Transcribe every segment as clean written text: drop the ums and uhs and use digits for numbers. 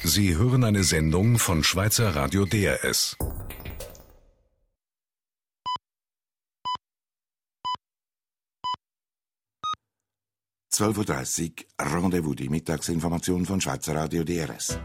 Sie hören eine Sendung von Schweizer Radio DRS. (12:30 Uhr), Rendezvous, die Mittagsinformation von Schweizer Radio DRS.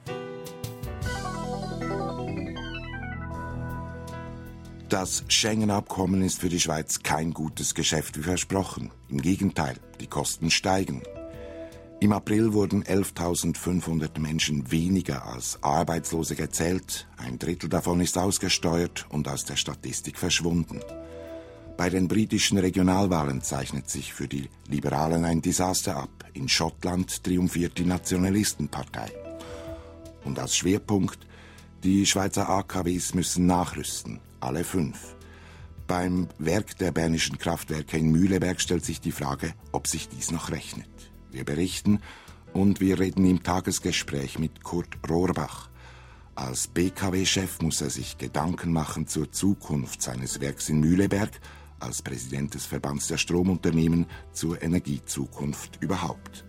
Das Schengen-Abkommen ist für die Schweiz kein gutes Geschäft wie versprochen. Im Gegenteil, die Kosten steigen. Im April wurden 11.500 Menschen weniger als Arbeitslose gezählt. Ein Drittel davon ist ausgesteuert und aus der Statistik verschwunden. Bei den britischen Regionalwahlen zeichnet sich für die Liberalen ein Desaster ab. In Schottland triumphiert die Nationalistenpartei. Und als Schwerpunkt: die Schweizer AKWs müssen nachrüsten, alle 5. Beim Werk der Bernischen Kraftwerke in Mühleberg stellt sich die Frage, ob sich dies noch rechnet. Wir berichten und wir reden im Tagesgespräch mit Kurt Rohrbach. Als BKW-Chef muss er sich Gedanken machen zur Zukunft seines Werks in Mühleberg, als Präsident des Verbands der Stromunternehmen zur Energiezukunft überhaupt.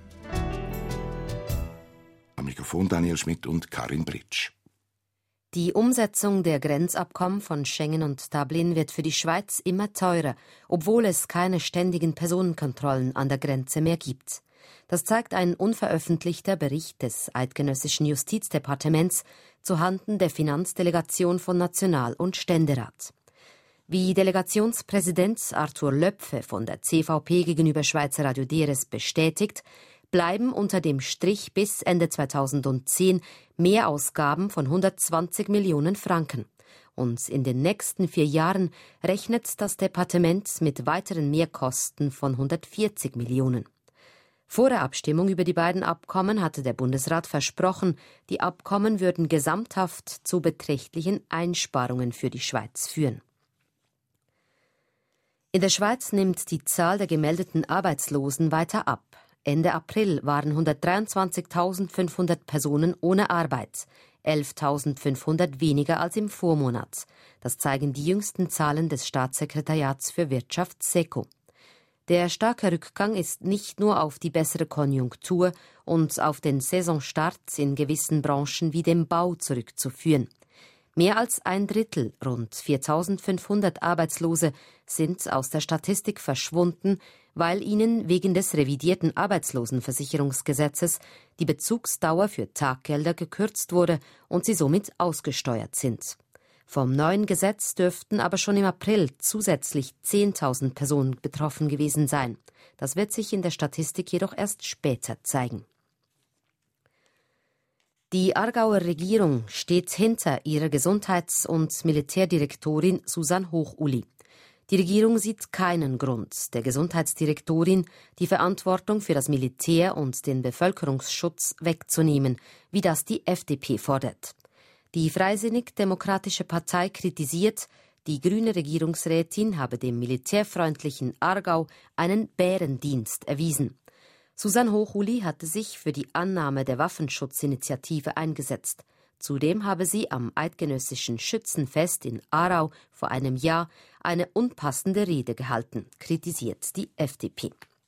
Am Mikrofon Daniel Schmidt und Karin Britsch. Die Umsetzung der Grenzabkommen von Schengen und Dublin wird für die Schweiz immer teurer, obwohl es keine ständigen Personenkontrollen an der Grenze mehr gibt. Das zeigt ein unveröffentlichter Bericht des Eidgenössischen Justizdepartements zuhanden der Finanzdelegation von National- und Ständerat. Wie Delegationspräsident Arthur Löpfe von der CVP gegenüber Schweizer Radio DRS bestätigt, bleiben unter dem Strich bis Ende 2010 Mehrausgaben von 120 Millionen Franken. Und in den nächsten 4 Jahren rechnet das Departement mit weiteren Mehrkosten von 140 Millionen. Vor der Abstimmung über die beiden Abkommen hatte der Bundesrat versprochen, die Abkommen würden gesamthaft zu beträchtlichen Einsparungen für die Schweiz führen. In der Schweiz nimmt die Zahl der gemeldeten Arbeitslosen weiter ab. Ende April waren 123.500 Personen ohne Arbeit, 11.500 weniger als im Vormonat. Das zeigen die jüngsten Zahlen des Staatssekretariats für Wirtschaft SECO. Der starke Rückgang ist nicht nur auf die bessere Konjunktur und auf den Saisonstart in gewissen Branchen wie dem Bau zurückzuführen. Mehr als ein Drittel, rund 4.500 Arbeitslose, sind aus der Statistik verschwunden, weil ihnen wegen des revidierten Arbeitslosenversicherungsgesetzes die Bezugsdauer für Taggelder gekürzt wurde und sie somit ausgesteuert sind. Vom neuen Gesetz dürften aber schon im April zusätzlich 10.000 Personen betroffen gewesen sein. Das wird sich in der Statistik jedoch erst später zeigen. Die Aargauer Regierung steht hinter ihrer Gesundheits- und Militärdirektorin Susanne Hochuli. Die Regierung sieht keinen Grund, der Gesundheitsdirektorin die Verantwortung für das Militär und den Bevölkerungsschutz wegzunehmen, wie das die FDP fordert. Die Freisinnig-Demokratische Partei kritisiert, die grüne Regierungsrätin habe dem militärfreundlichen Aargau einen Bärendienst erwiesen. Susanne Hochuli hatte sich für die Annahme der Waffenschutzinitiative eingesetzt. Zudem habe sie am Eidgenössischen Schützenfest in Aarau vor einem Jahr eine unpassende Rede gehalten, kritisiert die FDP.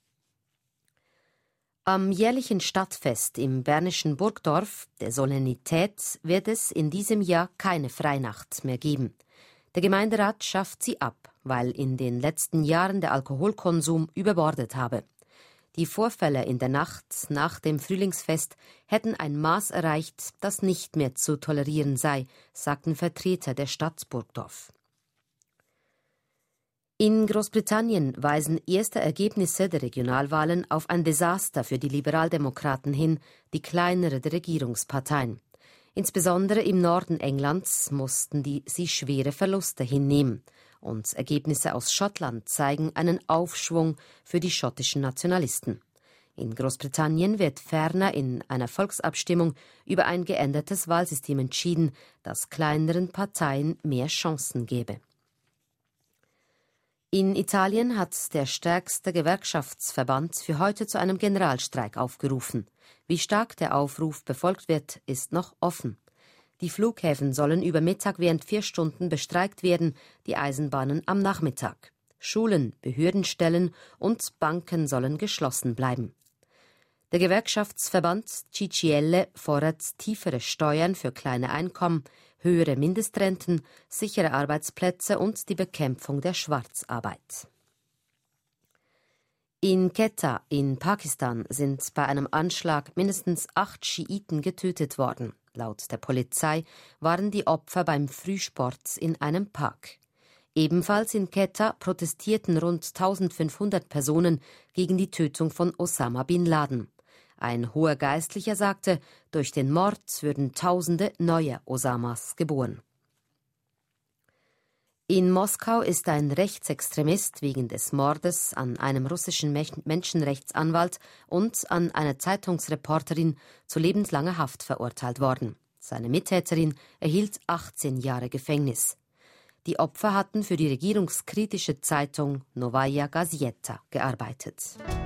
Am jährlichen Stadtfest im bernischen Burgdorf, der Solennität, wird es in diesem Jahr keine Freinacht mehr geben. Der Gemeinderat schafft sie ab, weil in den letzten Jahren der Alkoholkonsum überbordet habe. Die Vorfälle in der Nacht nach dem Frühlingsfest hätten ein Maß erreicht, das nicht mehr zu tolerieren sei, sagten Vertreter der Stadt Burgdorf. In Großbritannien weisen erste Ergebnisse der Regionalwahlen auf ein Desaster für die Liberaldemokraten hin, die kleinere der Regierungsparteien. Insbesondere im Norden Englands mussten sie schwere Verluste hinnehmen. Und Ergebnisse aus Schottland zeigen einen Aufschwung für die schottischen Nationalisten. In Großbritannien wird ferner in einer Volksabstimmung über ein geändertes Wahlsystem entschieden, das kleineren Parteien mehr Chancen gebe. In Italien hat der stärkste Gewerkschaftsverband für heute zu einem Generalstreik aufgerufen. Wie stark der Aufruf befolgt wird, ist noch offen. Die Flughäfen sollen über Mittag während 4 Stunden bestreikt werden, die Eisenbahnen am Nachmittag. Schulen, Behördenstellen und Banken sollen geschlossen bleiben. Der Gewerkschaftsverband CGIL fordert tiefere Steuern für kleine Einkommen, höhere Mindestrenten, sichere Arbeitsplätze und die Bekämpfung der Schwarzarbeit. In Quetta in Pakistan sind bei einem Anschlag mindestens 8 Schiiten getötet worden. Laut der Polizei waren die Opfer beim Frühsport in einem Park. Ebenfalls in Quetta protestierten rund 1500 Personen gegen die Tötung von Osama bin Laden. Ein hoher Geistlicher sagte, durch den Mord würden Tausende neue Osamas geboren. In Moskau ist ein Rechtsextremist wegen des Mordes an einem russischen Menschenrechtsanwalt und an einer Zeitungsreporterin zu lebenslanger Haft verurteilt worden. Seine Mittäterin erhielt 18 Jahre Gefängnis. Die Opfer hatten für die regierungskritische Zeitung Novaya Gazeta gearbeitet.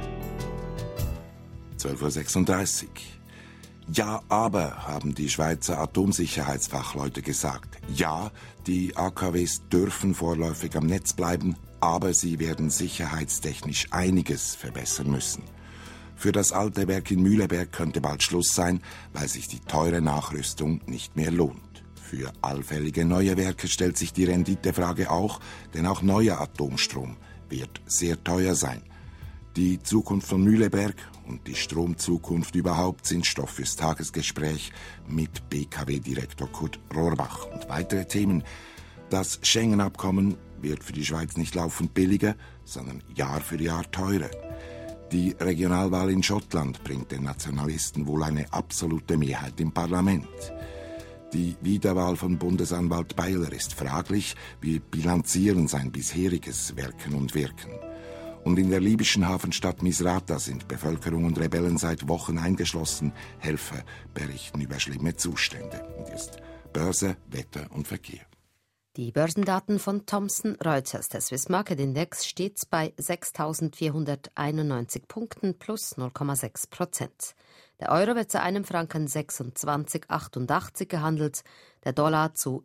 12:36 Uhr. Ja, aber, haben die Schweizer Atomsicherheitsfachleute gesagt. Ja, die AKWs dürfen vorläufig am Netz bleiben, aber sie werden sicherheitstechnisch einiges verbessern müssen. Für das alte Werk in Mühleberg könnte bald Schluss sein, weil sich die teure Nachrüstung nicht mehr lohnt. Für allfällige neue Werke stellt sich die Renditefrage auch, denn auch neuer Atomstrom wird sehr teuer sein. Die Zukunft von Mühleberg und die Stromzukunft überhaupt sind Stoff fürs Tagesgespräch mit BKW-Direktor Kurt Rohrbach. Und weitere Themen. Das Schengen-Abkommen wird für die Schweiz nicht laufend billiger, sondern Jahr für Jahr teurer. Die Regionalwahl in Schottland bringt den Nationalisten wohl eine absolute Mehrheit im Parlament. Die Wiederwahl von Bundesanwalt Beiler ist fraglich. Wir bilanzieren sein bisheriges Werken und Wirken. Und in der libyschen Hafenstadt Misrata sind Bevölkerung und Rebellen seit Wochen eingeschlossen. Helfer berichten über schlimme Zustände. Und jetzt Börse, Wetter und Verkehr. Die Börsendaten von Thomson Reuters. Der Swiss Market Index steht bei 6.491 Punkten plus 0,6%. Der Euro wird zu einem Franken 26,88 gehandelt, der Dollar zu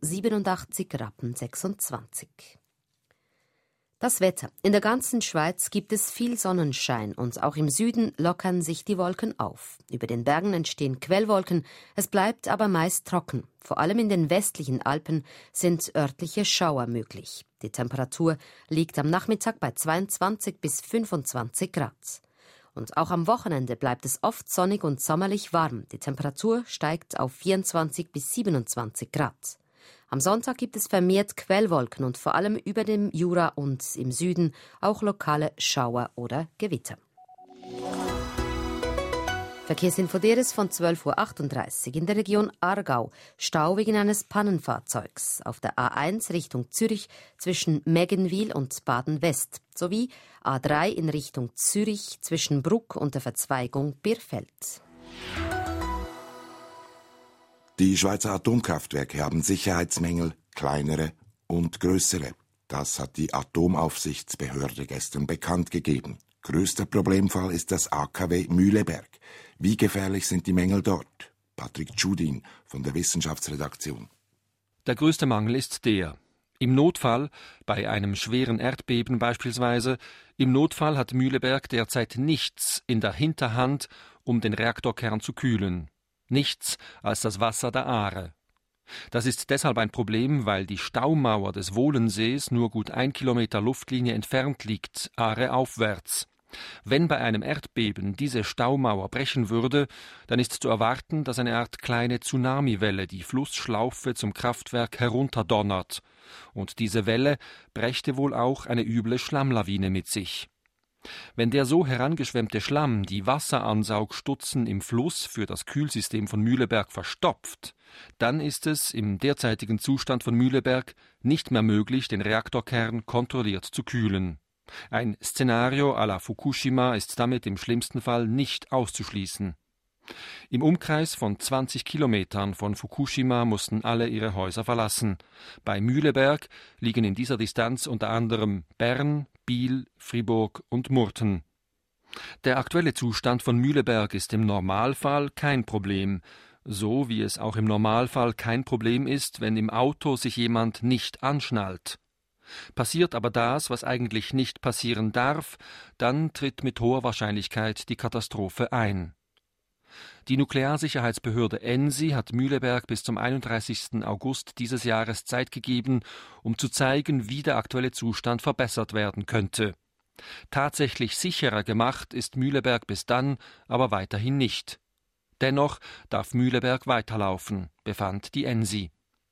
87,26 Rappen. Das Wetter. In der ganzen Schweiz gibt es viel Sonnenschein und auch im Süden lockern sich die Wolken auf. Über den Bergen entstehen Quellwolken, es bleibt aber meist trocken. Vor allem in den westlichen Alpen sind örtliche Schauer möglich. Die Temperatur liegt am Nachmittag bei 22 bis 25 Grad. Und auch am Wochenende bleibt es oft sonnig und sommerlich warm. Die Temperatur steigt auf 24 bis 27 Grad. Am Sonntag gibt es vermehrt Quellwolken und vor allem über dem Jura und im Süden auch lokale Schauer oder Gewitter. Verkehrsinfo DERES von 12.38 Uhr in der Region Aargau. Stau wegen eines Pannenfahrzeugs auf der A1 Richtung Zürich zwischen Meggenwil und Baden-West sowie A3 in Richtung Zürich zwischen Bruck und der Verzweigung Birfeld. Die Schweizer Atomkraftwerke haben Sicherheitsmängel, kleinere und größere. Das hat die Atomaufsichtsbehörde gestern bekannt gegeben. Größter Problemfall ist das AKW Mühleberg. Wie gefährlich sind die Mängel dort? Patrick Tschudin von der Wissenschaftsredaktion. Der größte Mangel ist der: Im Notfall, bei einem schweren Erdbeben beispielsweise, im Notfall hat Mühleberg derzeit nichts in der Hinterhand, um den Reaktorkern zu kühlen. Nichts als das Wasser der Aare. Das ist deshalb ein Problem, weil die Staumauer des Wohlensees nur gut 1 Kilometer Luftlinie entfernt liegt, Aare aufwärts. Wenn bei einem Erdbeben diese Staumauer brechen würde, dann ist zu erwarten, dass eine Art kleine Tsunamiwelle die Flussschlaufe zum Kraftwerk herunterdonnert. Und diese Welle brächte wohl auch eine üble Schlammlawine mit sich. Wenn der so herangeschwemmte Schlamm die Wasseransaugstutzen im Fluss für das Kühlsystem von Mühleberg verstopft, dann ist es im derzeitigen Zustand von Mühleberg nicht mehr möglich, den Reaktorkern kontrolliert zu kühlen. Ein Szenario à la Fukushima ist damit im schlimmsten Fall nicht auszuschließen. Im Umkreis von 20 Kilometern von Fukushima mussten alle ihre Häuser verlassen. Bei Mühleberg liegen in dieser Distanz unter anderem Bern, Biel, Fribourg und Murten. Der aktuelle Zustand von Mühleberg ist im Normalfall kein Problem, so wie es auch im Normalfall kein Problem ist, wenn im Auto sich jemand nicht anschnallt. Passiert aber das, was eigentlich nicht passieren darf, dann tritt mit hoher Wahrscheinlichkeit die Katastrophe ein. Die Nuklearsicherheitsbehörde ENSI hat Mühleberg bis zum 31. August dieses Jahres Zeit gegeben, um zu zeigen, wie der aktuelle Zustand verbessert werden könnte. Tatsächlich sicherer gemacht ist Mühleberg bis dann aber weiterhin nicht. Dennoch darf Mühleberg weiterlaufen, befand die ENSI.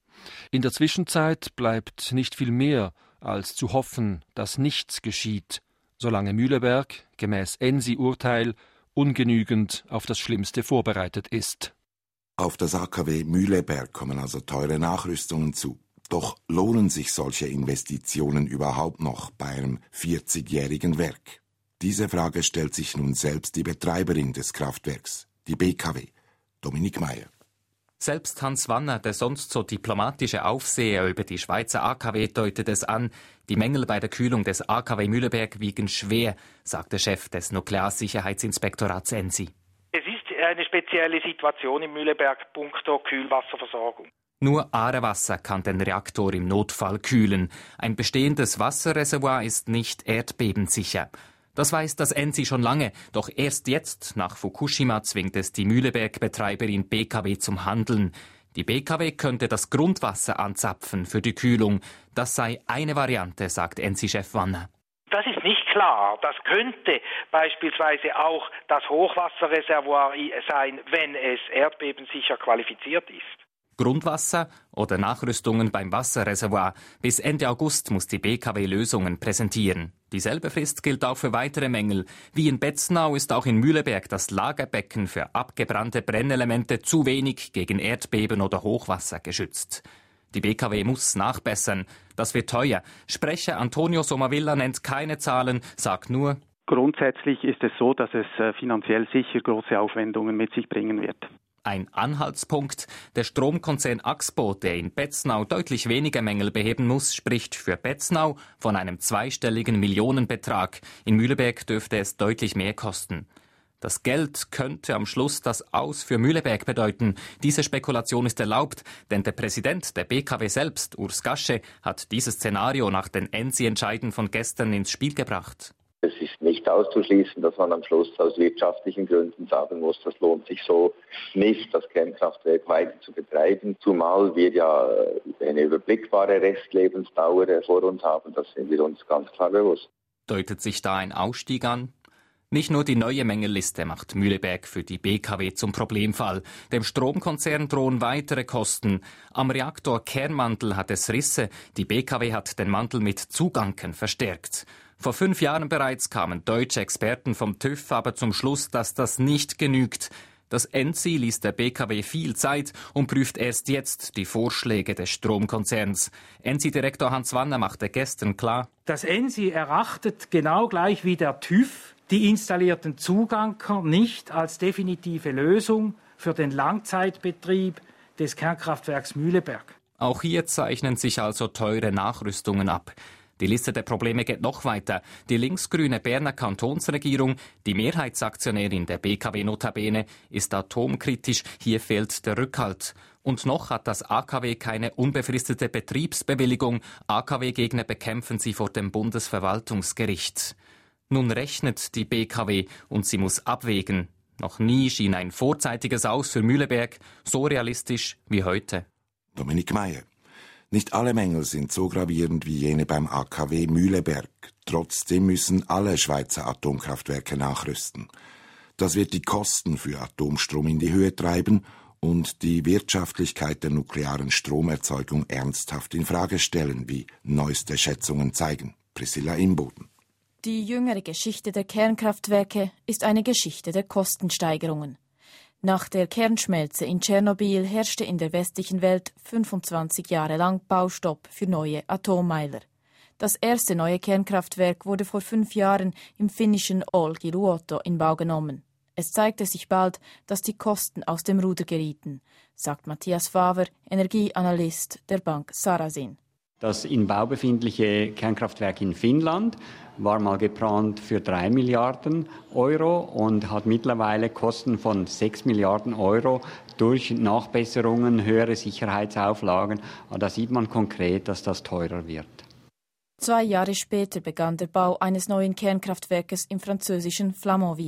In der Zwischenzeit bleibt nicht viel mehr, als zu hoffen, dass nichts geschieht, solange Mühleberg, gemäß ENSI-Urteil, ungenügend auf das Schlimmste vorbereitet ist. Auf das AKW Mühleberg kommen also teure Nachrüstungen zu. Doch lohnen sich solche Investitionen überhaupt noch bei einem 40-jährigen Werk? Diese Frage stellt sich nun selbst die Betreiberin des Kraftwerks, die BKW, Dominik Meyer. Selbst Hans Wanner, der sonst so diplomatische Aufseher über die Schweizer AKW, deutet es an, die Mängel bei der Kühlung des AKW Mühleberg wiegen schwer, sagt der Chef des Nuklearsicherheitsinspektorats ENSI. Es ist eine spezielle Situation im Mühleberg punkto Kühlwasserversorgung. Nur Aarewasser kann den Reaktor im Notfall kühlen. Ein bestehendes Wasserreservoir ist nicht erdbebensicher. Das weiß das ENSI schon lange, doch erst jetzt, nach Fukushima, zwingt es die Mühleberg-Betreiberin BKW zum Handeln. Die BKW könnte das Grundwasser anzapfen für die Kühlung. Das sei eine Variante, sagt ENSI-Chef Wanner. Das ist nicht klar. Das könnte beispielsweise auch das Hochwasserreservoir sein, wenn es erdbebensicher qualifiziert ist. Grundwasser oder Nachrüstungen beim Wasserreservoir. Bis Ende August muss die BKW Lösungen präsentieren. Dieselbe Frist gilt auch für weitere Mängel. Wie in Betznau ist auch in Mühleberg das Lagerbecken für abgebrannte Brennelemente zu wenig gegen Erdbeben oder Hochwasser geschützt. Die BKW muss nachbessern. Das wird teuer. Sprecher Antonio Somavilla nennt keine Zahlen, sagt nur: Grundsätzlich ist es so, dass es finanziell sicher große Aufwendungen mit sich bringen wird. Ein Anhaltspunkt. Der Stromkonzern Axpo, der in Betznau deutlich weniger Mängel beheben muss, spricht für Betznau von einem zweistelligen Millionenbetrag. In Mühleberg dürfte es deutlich mehr kosten. Das Geld könnte am Schluss das Aus für Mühleberg bedeuten. Diese Spekulation ist erlaubt, denn der Präsident der BKW selbst, Urs Gasche, hat dieses Szenario nach den ENSI-Entscheiden von gestern ins Spiel gebracht. Es ist nicht auszuschließen, dass man am Schluss aus wirtschaftlichen Gründen sagen muss, das lohnt sich so nicht, das Kernkraftwerk weiter zu betreiben, zumal wir ja eine überblickbare Restlebensdauer vor uns haben, das sind wir uns ganz klar bewusst. Deutet sich da ein Ausstieg an? Nicht nur die neue Mängelliste macht Mühleberg für die BKW zum Problemfall. Dem Stromkonzern drohen weitere Kosten. Am Reaktor Kernmantel hat es Risse. Die BKW hat den Mantel mit Zuganken verstärkt. Vor 5 Jahren bereits kamen deutsche Experten vom TÜV aber zum Schluss, dass das nicht genügt. Das ENSI ließ der BKW viel Zeit und prüft erst jetzt die Vorschläge des Stromkonzerns. ENSI-Direktor Hans Wanner machte gestern klar: Das ENSI erachtet genau gleich wie der TÜV die installierten Zuganker nicht als definitive Lösung für den Langzeitbetrieb des Kernkraftwerks Mühleberg. Auch hier zeichnen sich also teure Nachrüstungen ab. Die Liste der Probleme geht noch weiter. Die linksgrüne Berner Kantonsregierung, die Mehrheitsaktionärin der BKW notabene, ist atomkritisch. Hier fehlt der Rückhalt. Und noch hat das AKW keine unbefristete Betriebsbewilligung. AKW-Gegner bekämpfen sie vor dem Bundesverwaltungsgericht. Nun rechnet die BKW und sie muss abwägen. Noch nie schien ein vorzeitiges Aus für Mühleberg so realistisch wie heute. Dominik Meyer. Nicht alle Mängel sind so gravierend wie jene beim AKW Mühleberg. Trotzdem müssen alle Schweizer Atomkraftwerke nachrüsten. Das wird die Kosten für Atomstrom in die Höhe treiben und die Wirtschaftlichkeit der nuklearen Stromerzeugung ernsthaft in Frage stellen, wie neueste Schätzungen zeigen. Priscilla Imboden. Die jüngere Geschichte der Kernkraftwerke ist eine Geschichte der Kostensteigerungen. Nach der Kernschmelze in Tschernobyl herrschte in der westlichen Welt 25 Jahre lang Baustopp für neue Atommeiler. Das erste neue Kernkraftwerk wurde vor 5 Jahren im finnischen Olkiluoto in Bau genommen. Es zeigte sich bald, dass die Kosten aus dem Ruder gerieten, sagt Matthias Faver, Energieanalyst der Bank Sarasin. Das in Bau befindliche Kernkraftwerk in Finnland war mal geplant für 3 Milliarden Euro und hat mittlerweile Kosten von 6 Milliarden Euro durch Nachbesserungen, höhere Sicherheitsauflagen. Da sieht man konkret, dass das teurer wird. 2 Jahre später begann der Bau eines neuen Kernkraftwerkes im französischen Flamanville.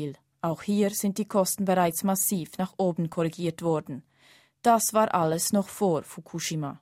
Auch hier sind die Kosten bereits massiv nach oben korrigiert worden. Das war alles noch vor Fukushima.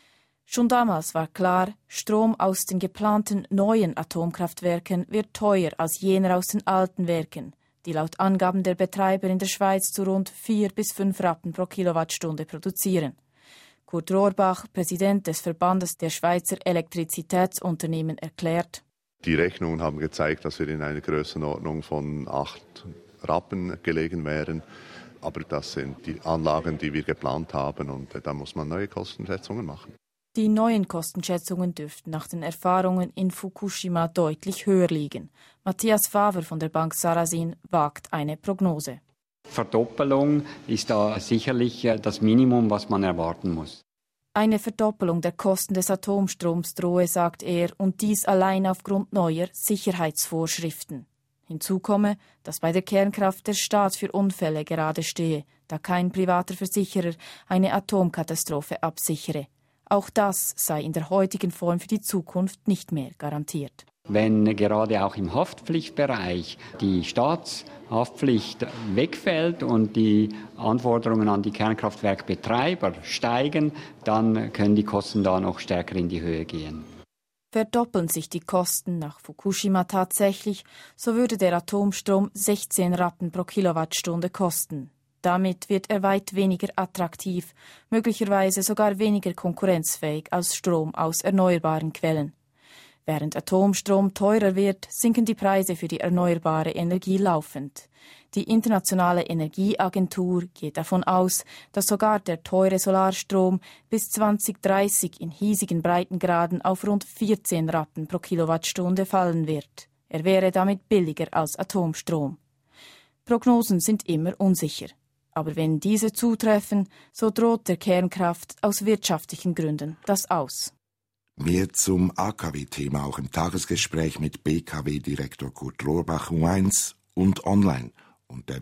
Schon damals war klar, Strom aus den geplanten neuen Atomkraftwerken wird teuer als jener aus den alten Werken, die laut Angaben der Betreiber in der Schweiz zu rund 4 bis 5 Rappen pro Kilowattstunde produzieren. Kurt Rohrbach, Präsident des Verbandes der Schweizer Elektrizitätsunternehmen, erklärt: Die Rechnungen haben gezeigt, dass wir in einer Grössenordnung von 8 Rappen gelegen wären. Aber das sind die Anlagen, die wir geplant haben, und da muss man neue Kostenschätzungen machen. Die neuen Kostenschätzungen dürften nach den Erfahrungen in Fukushima deutlich höher liegen. Matthias Faver von der Bank Sarasin wagt eine Prognose. Verdoppelung ist da sicherlich das Minimum, was man erwarten muss. Eine Verdoppelung der Kosten des Atomstroms drohe, sagt er, und dies allein aufgrund neuer Sicherheitsvorschriften. Hinzu komme, dass bei der Kernkraft der Staat für Unfälle gerade stehe, da kein privater Versicherer eine Atomkatastrophe absichere. Auch das sei in der heutigen Form für die Zukunft nicht mehr garantiert. Wenn gerade auch im Haftpflichtbereich die Staatshaftpflicht wegfällt und die Anforderungen an die Kernkraftwerkbetreiber steigen, dann können die Kosten da noch stärker in die Höhe gehen. Verdoppeln sich die Kosten nach Fukushima tatsächlich, so würde der Atomstrom 16 Rappen pro Kilowattstunde kosten. Damit wird er weit weniger attraktiv, möglicherweise sogar weniger konkurrenzfähig als Strom aus erneuerbaren Quellen. Während Atomstrom teurer wird, sinken die Preise für die erneuerbare Energie laufend. Die Internationale Energieagentur geht davon aus, dass sogar der teure Solarstrom bis 2030 in hiesigen Breitengraden auf rund 14 Rappen pro Kilowattstunde fallen wird. Er wäre damit billiger als Atomstrom. Prognosen sind immer unsicher. Aber wenn diese zutreffen, so droht der Kernkraft aus wirtschaftlichen Gründen das Aus. Mehr zum AKW-Thema auch im Tagesgespräch mit BKW-Direktor Kurt Rohrbach U1 und online unter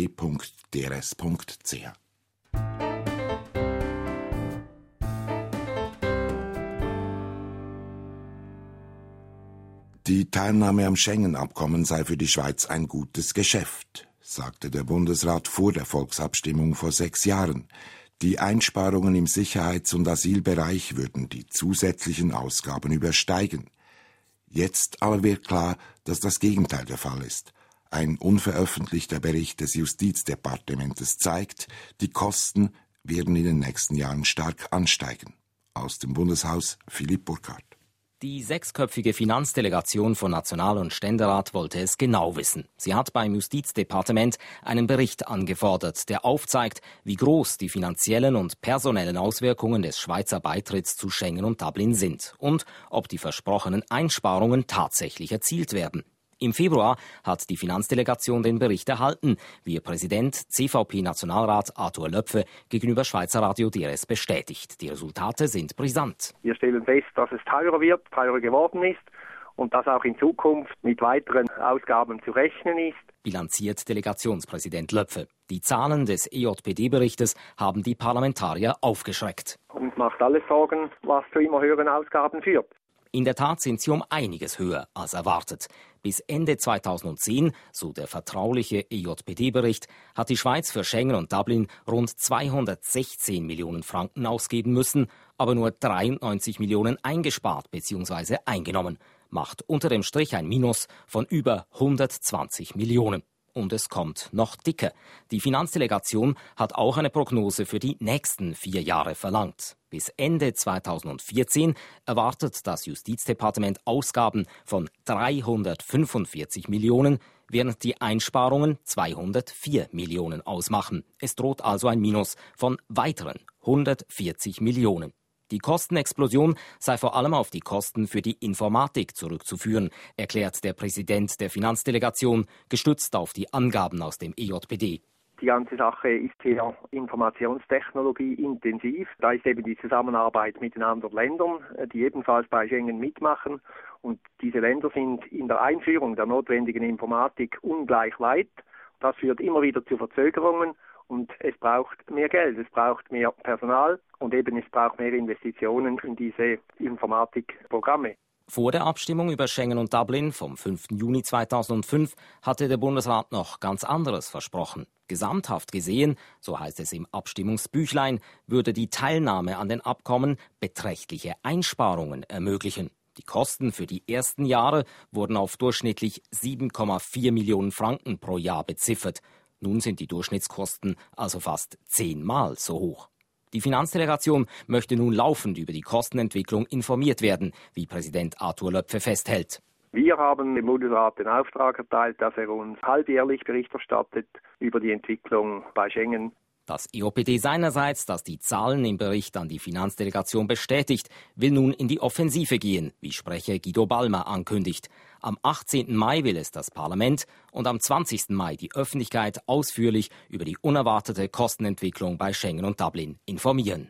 www.drs.ch. Die Teilnahme am Schengen-Abkommen sei für die Schweiz ein gutes Geschäft, sagte der Bundesrat vor der Volksabstimmung vor 6 Jahren. Die Einsparungen im Sicherheits- und Asylbereich würden die zusätzlichen Ausgaben übersteigen. Jetzt aber wird klar, dass das Gegenteil der Fall ist. Ein unveröffentlichter Bericht des Justizdepartementes zeigt, die Kosten werden in den nächsten Jahren stark ansteigen. Aus dem Bundeshaus Philipp Burkhardt. Die 6-köpfige Finanzdelegation von National- und Ständerat wollte es genau wissen. Sie hat beim Justizdepartement einen Bericht angefordert, der aufzeigt, wie groß die finanziellen und personellen Auswirkungen des Schweizer Beitritts zu Schengen und Dublin sind und ob die versprochenen Einsparungen tatsächlich erzielt werden. Im Februar hat die Finanzdelegation den Bericht erhalten, wie ihr Präsident CVP-Nationalrat Arthur Löpfe gegenüber Schweizer Radio DRS bestätigt. Die Resultate sind brisant. Wir stellen fest, dass es teurer geworden ist und dass auch in Zukunft mit weiteren Ausgaben zu rechnen ist. Bilanziert Delegationspräsident Löpfe. Die Zahlen des EJPD-Berichtes haben die Parlamentarier aufgeschreckt. Und macht alles Sorgen, was zu immer höheren Ausgaben führt. In der Tat sind sie um einiges höher als erwartet. Bis Ende 2010, so der vertrauliche EJPD-Bericht, hat die Schweiz für Schengen und Dublin rund 216 Millionen Franken ausgeben müssen, aber nur 93 Millionen eingespart bzw. eingenommen. Macht unter dem Strich ein Minus von über 120 Millionen. Und es kommt noch dicker. Die Finanzdelegation hat auch eine Prognose für die nächsten 4 Jahre verlangt. Bis Ende 2014 erwartet das Justizdepartement Ausgaben von 345 Millionen, während die Einsparungen 204 Millionen ausmachen. Es droht also ein Minus von weiteren 140 Millionen. Die Kostenexplosion sei vor allem auf die Kosten für die Informatik zurückzuführen, erklärt der Präsident der Finanzdelegation, gestützt auf die Angaben aus dem EJPD. Die ganze Sache ist sehr Informationstechnologie intensiv. Da ist eben die Zusammenarbeit mit den anderen Ländern, die ebenfalls bei Schengen mitmachen. Und diese Länder sind in der Einführung der notwendigen Informatik ungleich weit. Das führt immer wieder zu Verzögerungen. Und es braucht mehr Geld, es braucht mehr Personal und eben es braucht mehr Investitionen in diese Informatikprogramme. Vor der Abstimmung über Schengen und Dublin vom 5. Juni 2005 hatte der Bundesrat noch ganz anderes versprochen. Gesamthaft gesehen, so heißt es im Abstimmungsbüchlein, würde die Teilnahme an den Abkommen beträchtliche Einsparungen ermöglichen. Die Kosten für die ersten Jahre wurden auf durchschnittlich 7,4 Millionen Franken pro Jahr beziffert. Nun sind die Durchschnittskosten also fast 10-mal so hoch. Die Finanzdelegation möchte nun laufend über die Kostenentwicklung informiert werden, wie Präsident Arthur Löpfe festhält. Wir haben dem Bundesrat den Auftrag erteilt, dass er uns halbjährlich Bericht erstattet über die Entwicklung bei Schengen. Das EOPD seinerseits, das die Zahlen im Bericht an die Finanzdelegation bestätigt, will nun in die Offensive gehen, wie Sprecher Guido Balmer ankündigt. Am 18. Mai will es das Parlament und am 20. Mai die Öffentlichkeit ausführlich über die unerwartete Kostenentwicklung bei Schengen und Dublin informieren.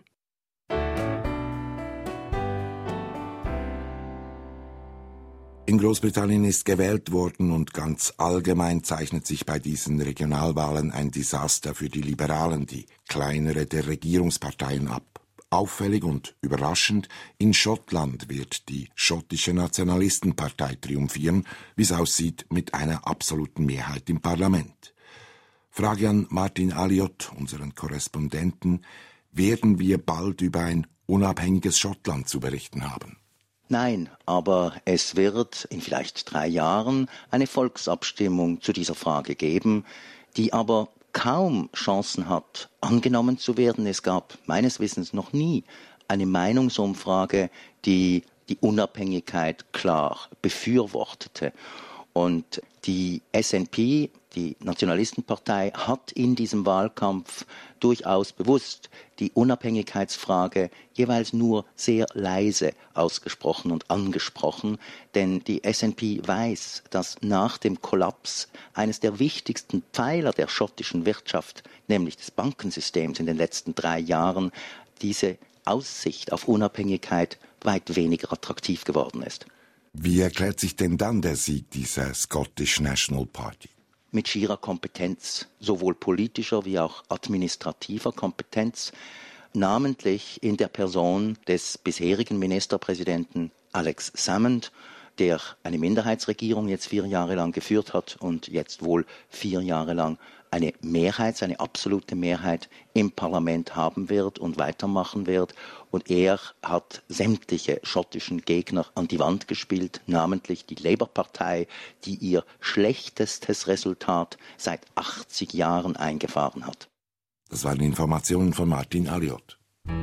In Großbritannien ist gewählt worden und ganz allgemein zeichnet sich bei diesen Regionalwahlen ein Desaster für die Liberalen, die kleinere der Regierungsparteien, ab. Auffällig und überraschend, in Schottland wird die schottische Nationalistenpartei triumphieren, wie es aussieht, mit einer absoluten Mehrheit im Parlament. Frage an Martin Alliot, unseren Korrespondenten: Werden wir bald über ein unabhängiges Schottland zu berichten haben? Nein, aber es wird in vielleicht 3 Jahren eine Volksabstimmung zu dieser Frage geben, die aber kaum Chancen hat, angenommen zu werden. Es gab meines Wissens noch nie eine Meinungsumfrage, die die Unabhängigkeit klar befürwortete. Und die SNP, die Nationalistenpartei, hat in diesem Wahlkampf durchaus bewusst die Unabhängigkeitsfrage jeweils nur sehr leise ausgesprochen und angesprochen, denn die SNP weiß, dass nach dem Kollaps eines der wichtigsten Pfeiler der schottischen Wirtschaft, nämlich des Bankensystems in den letzten 3 Jahren, diese Aussicht auf Unabhängigkeit weit weniger attraktiv geworden ist. Wie erklärt sich denn dann der Sieg dieser Scottish National Party? Mit schierer Kompetenz, sowohl politischer wie auch administrativer Kompetenz, namentlich in der Person des bisherigen Ministerpräsidenten Alex Salmond, der eine Minderheitsregierung jetzt 4 Jahre lang geführt hat und jetzt wohl 4 Jahre lang eine Mehrheit, eine absolute Mehrheit im Parlament haben wird und weitermachen wird. Und er hat sämtliche schottischen Gegner an die Wand gespielt, namentlich die Labour-Partei, die ihr schlechtestes Resultat seit 80 Jahren eingefahren hat. Das waren Informationen von Martin Alliot.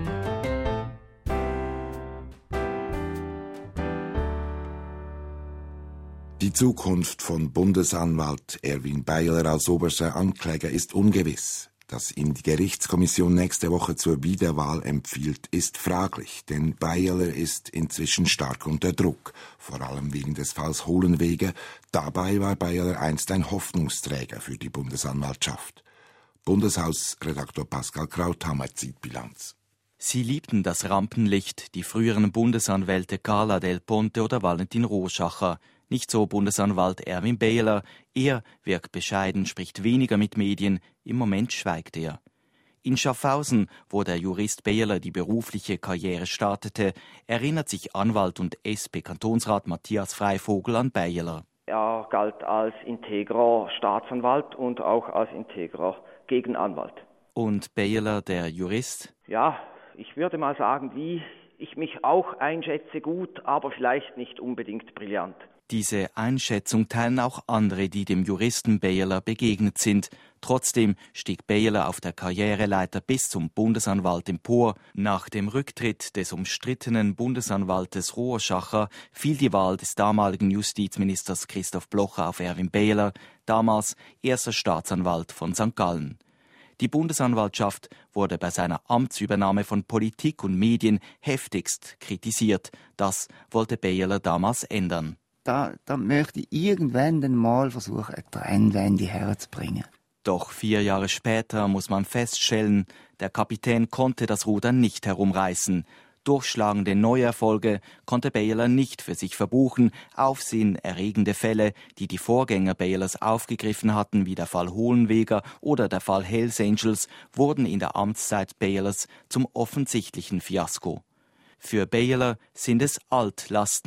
Die Zukunft von Bundesanwalt Erwin Beyeler als oberster Ankläger ist ungewiss. Dass ihm die Gerichtskommission nächste Woche zur Wiederwahl empfiehlt, ist fraglich, denn Beyeler ist inzwischen stark unter Druck, vor allem wegen des Falls Hohenwege. Dabei war Beyeler einst ein Hoffnungsträger für die Bundesanwaltschaft. Bundeshausredaktor Pascal Krauthammer zieht Bilanz. Sie liebten das Rampenlicht, die früheren Bundesanwälte Carla Del Ponte oder Valentin Roschacher. Nicht so Bundesanwalt Erwin Beyeler. Er wirkt bescheiden, spricht weniger mit Medien. Im Moment schweigt er. In Schaffhausen, wo der Jurist Beyeler die berufliche Karriere startete, erinnert sich Anwalt und SP-Kantonsrat Matthias Freivogel an Beyeler. Er galt als integrer Staatsanwalt und auch als integrer Gegenanwalt. Und Beyeler, der Jurist? Ja, ich würde mal sagen, wie ich mich auch einschätze, gut, aber vielleicht nicht unbedingt brillant. Diese Einschätzung teilen auch andere, die dem Juristen Beyeler begegnet sind. Trotzdem stieg Beyeler auf der Karriereleiter bis zum Bundesanwalt empor. Nach dem Rücktritt des umstrittenen Bundesanwaltes Roschacher fiel die Wahl des damaligen Justizministers Christoph Blocher auf Erwin Beyeler, damals erster Staatsanwalt von St. Gallen. Die Bundesanwaltschaft wurde bei seiner Amtsübernahme von Politik und Medien heftigst kritisiert. Das wollte Beyeler damals ändern. Da möchte ich irgendwann mal versuchen, eine Trennwende herzubringen. Doch 4 Jahre später muss man feststellen, der Kapitän konnte das Ruder nicht herumreißen. Durchschlagende Neuerfolge konnte Beyeler nicht für sich verbuchen. Aufsehenerregende Fälle, die die Vorgänger Beyelers aufgegriffen hatten, wie der Fall Hohenweger oder der Fall Hells Angels, wurden in der Amtszeit Beyelers zum offensichtlichen Fiasko. Für Beyeler sind es Altlasten,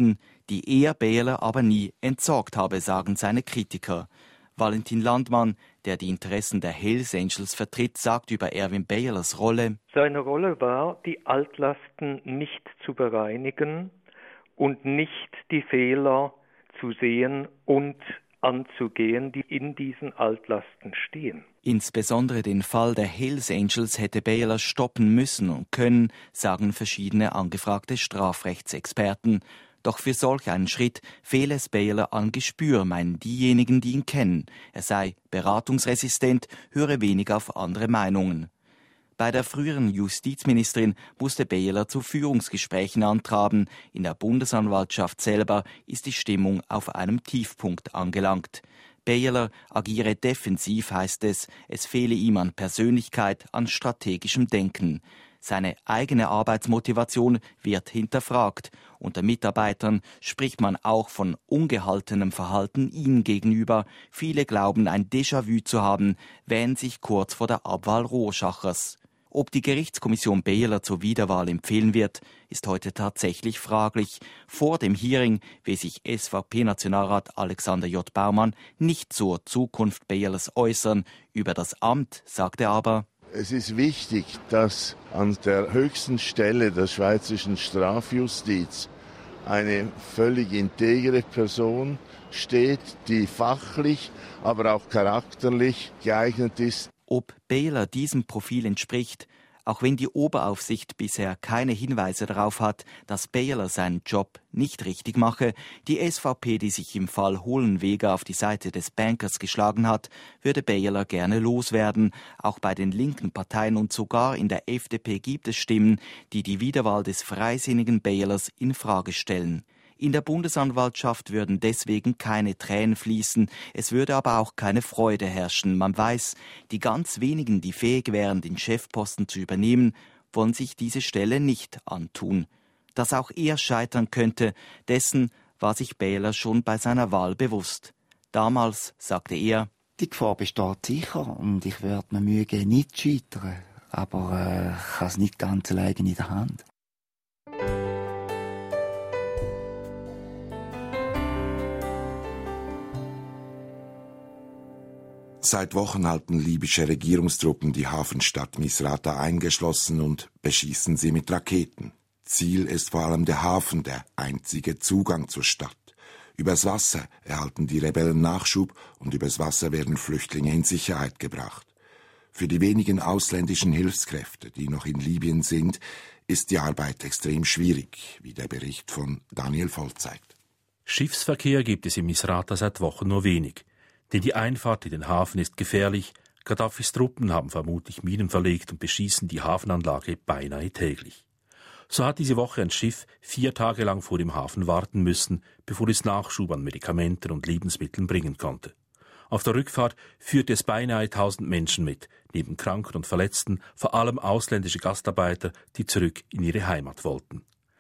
die er Beyeler aber nie entsorgt habe, sagen seine Kritiker. Valentin Landmann, der die Interessen der Hells Angels vertritt, sagt über Erwin Beyelers Rolle: Seine Rolle war, die Altlasten nicht zu bereinigen und nicht die Fehler zu sehen und anzugehen, die in diesen Altlasten stehen. Insbesondere den Fall der Hells Angels hätte Beyeler stoppen müssen und können, sagen verschiedene angefragte Strafrechtsexperten. Doch für solch einen Schritt fehle es Beyeler an Gespür, meinen diejenigen, die ihn kennen. Er sei beratungsresistent, höre wenig auf andere Meinungen. Bei der früheren Justizministerin musste Beyeler zu Führungsgesprächen antraben. In der Bundesanwaltschaft selber ist die Stimmung auf einem Tiefpunkt angelangt. Beyeler agiere defensiv, heißt es. Es fehle ihm an Persönlichkeit, an strategischem Denken. Seine eigene Arbeitsmotivation wird hinterfragt. Unter Mitarbeitern spricht man auch von ungehaltenem Verhalten ihm gegenüber. Viele glauben, ein Déjà-vu zu haben, wähnen sich kurz vor der Abwahl Rorschachers. Ob die Gerichtskommission Beyeler zur Wiederwahl empfehlen wird, ist heute tatsächlich fraglich. Vor dem Hearing will sich SVP-Nationalrat Alexander J. Baumann nicht zur Zukunft Beyelers äußern. Über das Amt sagt er aber: Es ist wichtig, dass an der höchsten Stelle der schweizerischen Strafjustiz eine völlig integre Person steht, die fachlich, aber auch charakterlich geeignet ist. Ob Beyeler diesem Profil entspricht, auch wenn die Oberaufsicht bisher keine Hinweise darauf hat, dass Beyeler seinen Job nicht richtig mache, die SVP, die sich im Fall Hohlenweger auf die Seite des Bankers geschlagen hat, würde Beyeler gerne loswerden. Auch bei den linken Parteien und sogar in der FDP gibt es Stimmen, die die Wiederwahl des freisinnigen Beyelers in Frage stellen. In der Bundesanwaltschaft würden deswegen keine Tränen fließen, es würde aber auch keine Freude herrschen. Man weiß, die ganz wenigen, die fähig wären, den Chefposten zu übernehmen, wollen sich diese Stelle nicht antun. Dass auch er scheitern könnte, dessen war sich Beyeler schon bei seiner Wahl bewusst. Damals sagte er: Die Gefahr besteht sicher und ich werde mir Mühe geben, nicht zu scheitern. Aber ich habe es nicht ganz alleine in der Hand. Seit Wochen halten libysche Regierungstruppen die Hafenstadt Misrata eingeschlossen und beschießen sie mit Raketen. Ziel ist vor allem der Hafen, der einzige Zugang zur Stadt. Übers Wasser erhalten die Rebellen Nachschub und übers Wasser werden Flüchtlinge in Sicherheit gebracht. Für die wenigen ausländischen Hilfskräfte, die noch in Libyen sind, ist die Arbeit extrem schwierig, wie der Bericht von Daniel Voll zeigt. Schiffsverkehr gibt es in Misrata seit Wochen nur wenig. Denn die Einfahrt in den Hafen ist gefährlich. Gaddafis Truppen haben vermutlich Minen verlegt und beschießen die Hafenanlage beinahe täglich. So hat diese Woche ein Schiff 4 Tage lang vor dem Hafen warten müssen, bevor es Nachschub an Medikamenten und Lebensmitteln bringen konnte. Auf der Rückfahrt führte es beinahe 1000 Menschen mit, neben Kranken und Verletzten, vor allem ausländische Gastarbeiter, die zurück in ihre Heimat wollten.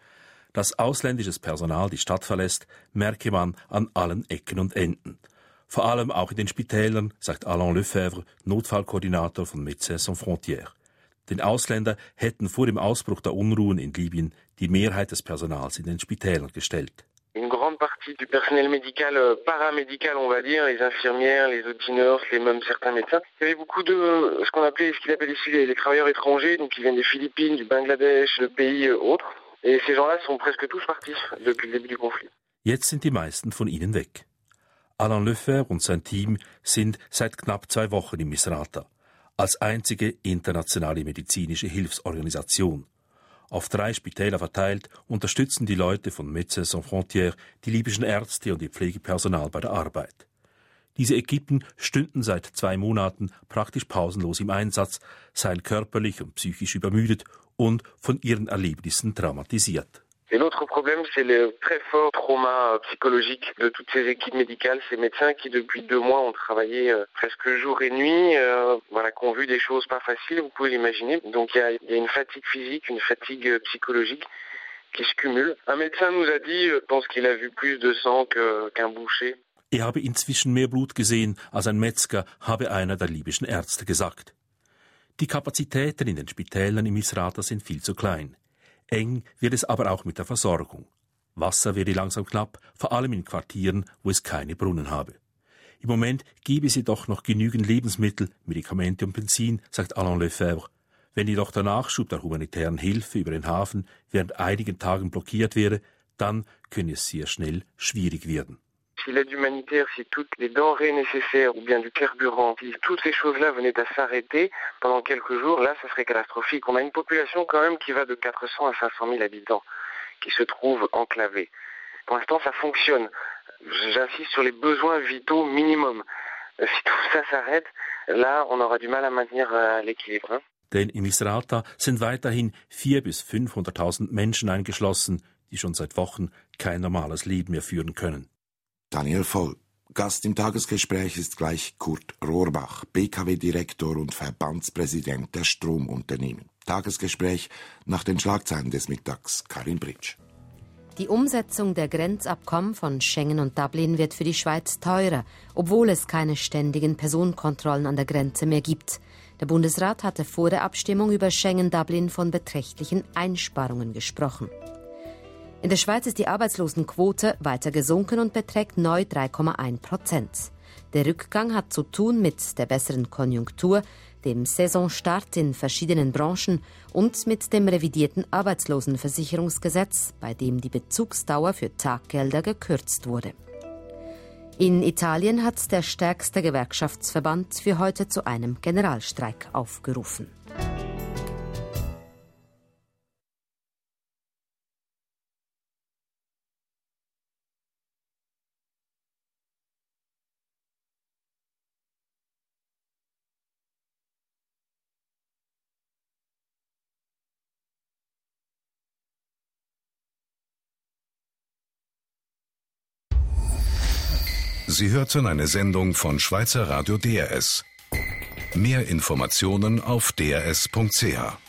Dass ausländisches Personal die Stadt verlässt, merke man an allen Ecken und Enden. Vor allem auch in den Spitälern, sagt Alain Lefebvre, Notfallkoordinator von Médecins Sans Frontières. Denn Ausländer hätten vor dem Ausbruch der Unruhen in Libyen die Mehrheit des Personals in den Spitälern gestellt. Une grande partie du personnel médical, paramédical, on va dire, les infirmières, les autres nurses, même certains médecins. Il y avait beaucoup de ce qu'on appelait, ce qu'il appelle ici les travailleurs étrangers, donc qui viennent des Philippines, du Bangladesch, de pays autres. Et ces gens-là sont presque tous partis depuis le début du conflit. Jetzt sind die meisten von ihnen weg. Alain Lefebvre und sein Team sind seit knapp 2 Wochen in Misrata, als einzige internationale medizinische Hilfsorganisation. Auf 3 Spitäler verteilt unterstützen die Leute von Médecins Sans Frontières die libyschen Ärzte und ihr Pflegepersonal bei der Arbeit. Diese Equipen stünden seit 2 Monaten praktisch pausenlos im Einsatz, seien körperlich und psychisch übermüdet und von ihren Erlebnissen traumatisiert. Et l'autre problème, c'est le très fort trauma psychologique de toutes ces équipes médicales, ces médecins qui depuis 2 mois ont travaillé presque jour et nuit, qui ont vu des choses pas faciles, vous pouvez l'imaginer. Donc il y a une fatigue physique, une fatigue psychologique qui se cumule. Un médecin nous a dit, je pense qu'il a vu plus de sang qu'un boucher. Er habe inzwischen mehr Blut gesehen als ein Metzger, habe einer der libyschen Ärzte gesagt. Die Kapazitäten in den Spitälern in Misrata sind viel zu klein. Eng wird es aber auch mit der Versorgung. Wasser werde langsam knapp, vor allem in Quartieren, wo es keine Brunnen habe. Im Moment gebe es jedoch noch genügend Lebensmittel, Medikamente und Benzin, sagt Alain Lefebvre. Wenn jedoch der Nachschub der humanitären Hilfe über den Hafen während einigen Tagen blockiert wäre, dann könne es sehr schnell schwierig werden. Si l'aide humanitaire, si toutes les denrées nécessaires ou bien du carburant, si toutes ces choses-là venaient à s'arrêter pendant quelques jours, là, ça serait catastrophique. On a une population quand même qui va de 400 à 500 000 habitants qui se trouvent enclavés. Pour l'instant, ça fonctionne. J'insiste sur les besoins vitaux minimum. Si tout ça s'arrête, là, on aura du mal à maintenir l'équilibre. Denn in Misrata sind weiterhin 400.000 bis 500.000 Menschen eingeschlossen, die schon seit Wochen kein normales Leben mehr führen können. Daniel Voll. Gast im Tagesgespräch ist gleich Kurt Rohrbach, BKW-Direktor und Verbandspräsident der Stromunternehmen. Tagesgespräch nach den Schlagzeilen des Mittags. Karin Britsch. Die Umsetzung der Grenzabkommen von Schengen und Dublin wird für die Schweiz teurer, obwohl es keine ständigen Personenkontrollen an der Grenze mehr gibt. Der Bundesrat hatte vor der Abstimmung über Schengen-Dublin von beträchtlichen Einsparungen gesprochen. In der Schweiz ist die Arbeitslosenquote weiter gesunken und beträgt neu 3,1%. Der Rückgang hat zu tun mit der besseren Konjunktur, dem Saisonstart in verschiedenen Branchen und mit dem revidierten Arbeitslosenversicherungsgesetz, bei dem die Bezugsdauer für Taggelder gekürzt wurde. In Italien hat der stärkste Gewerkschaftsverband für heute zu einem Generalstreik aufgerufen. Sie hörten eine Sendung von Schweizer Radio DRS. Mehr Informationen auf drs.ch.